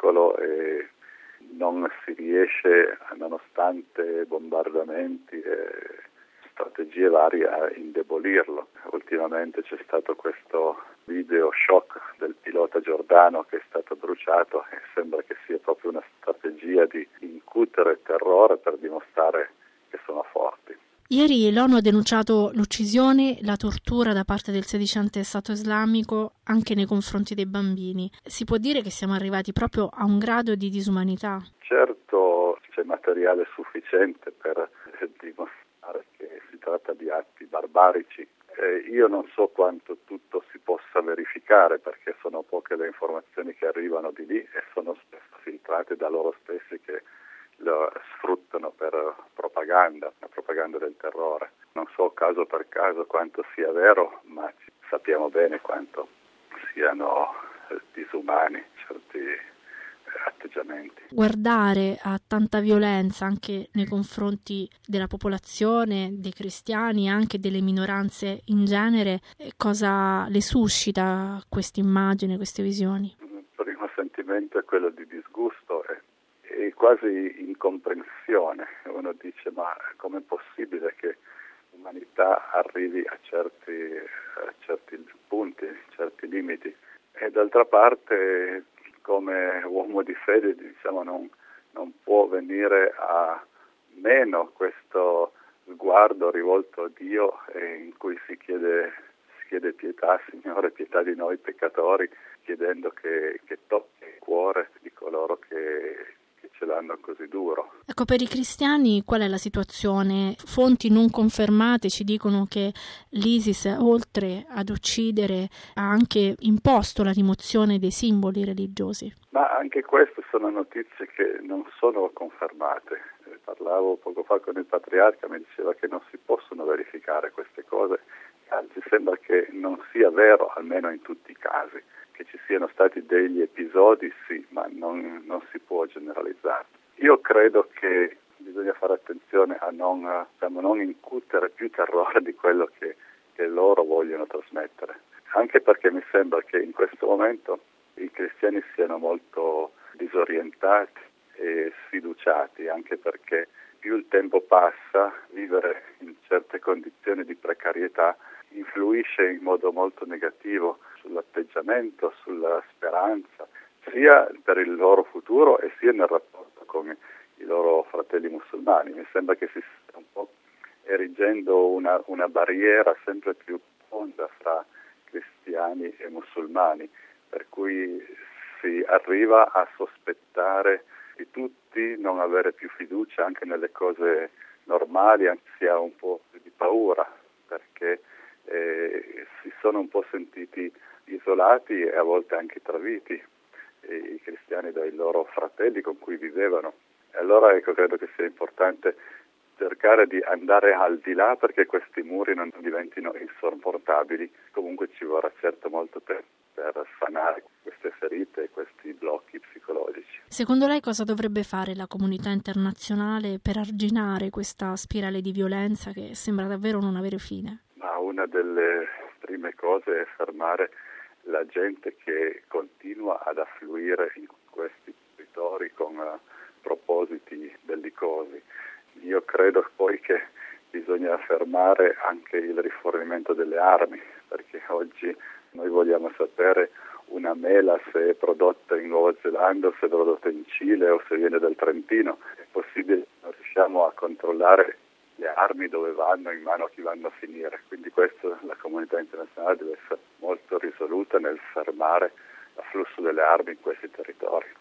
piccolo e non si riesce, nonostante bombardamenti e strategie varie, a indebolirlo. Ultimamente c'è stato questo video shock del pilota giordano che è stato bruciato e sembra che sia proprio una strategia di incutere terrore per dimostrare che sono forti. Ieri l'ONU ha denunciato l'uccisione, la tortura da parte del sedicente Stato islamico anche nei confronti dei bambini. Si può dire che siamo arrivati proprio a un grado di disumanità? Certo, c'è materiale sufficiente per dimostrare che si tratta di atti barbarici. Io non so quanto tutto si possa verificare perché sono poche le informazioni che arrivano di lì e sono spesso filtrate da loro stessi che lo sfruttano per la propaganda del terrore. Non so caso per caso quanto sia vero, ma sappiamo bene quanto siano disumani certi atteggiamenti. Guardare a tanta violenza anche nei confronti della popolazione, dei cristiani e anche delle minoranze in genere, cosa le suscita questa immagine, queste visioni? Il primo sentimento è quello di disgusto e quasi incomprensione. Uno dice: ma com'è possibile che l'umanità arrivi a certi punti, certi limiti? E d'altra parte, come uomo di fede, diciamo, non può venire a meno questo sguardo rivolto a Dio in cui si chiede pietà, Signore, pietà di noi peccatori, chiedendo che tocchi il cuore di coloro che ce l'hanno così duro. Ecco, per i cristiani qual è la situazione? Fonti non confermate ci dicono che l'ISIS, oltre ad uccidere, ha anche imposto la rimozione dei simboli religiosi. Ma anche queste sono notizie che non sono confermate. Parlavo poco fa con il patriarca, mi diceva che non si possono verificare queste cose, anzi sembra che non sia vero, almeno in tutti i casi. Che ci siano stati degli episodi, sì, ma non si può generalizzare. Io credo che bisogna fare attenzione a non incutere più terrore di quello che loro vogliono trasmettere. Anche perché mi sembra che in questo momento i cristiani siano molto disorientati e sfiduciati, anche perché più il tempo passa, vivere in certe condizioni di precarietà influisce in modo molto negativo sull'atteggiamento, sulla speranza, sia per il loro futuro e sia nel rapporto con i loro fratelli musulmani. Mi sembra che si stia un po' erigendo una barriera sempre più profonda fra cristiani e musulmani, per cui si arriva a sospettare di tutti, non avere più fiducia anche nelle cose normali, anzi si ha un po' di paura, perché si sono un po' sentiti isolati e a volte anche traditi i cristiani dai loro fratelli con cui vivevano. E allora credo che sia importante cercare di andare al di là perché questi muri non diventino insormontabili. Comunque ci vorrà certo molto tempo per sanare queste ferite e questi blocchi psicologici. Secondo lei cosa dovrebbe fare la comunità internazionale per arginare questa spirale di violenza che sembra davvero non avere fine? Ma una delle prime cose è fermare la gente che continua ad affluire in questi territori con propositi bellicosi. Io credo poi che bisogna fermare anche il rifornimento delle armi, perché oggi noi vogliamo sapere una mela se è prodotta in Nuova Zelanda, se è prodotta in Cile o se viene dal Trentino. È possibile che non riusciamo a controllare le armi dove vanno, in mano a chi vanno a finire. Quindi questo la comunità internazionale deve essere molto risoluta nel fermare l'afflusso delle armi in questi territori.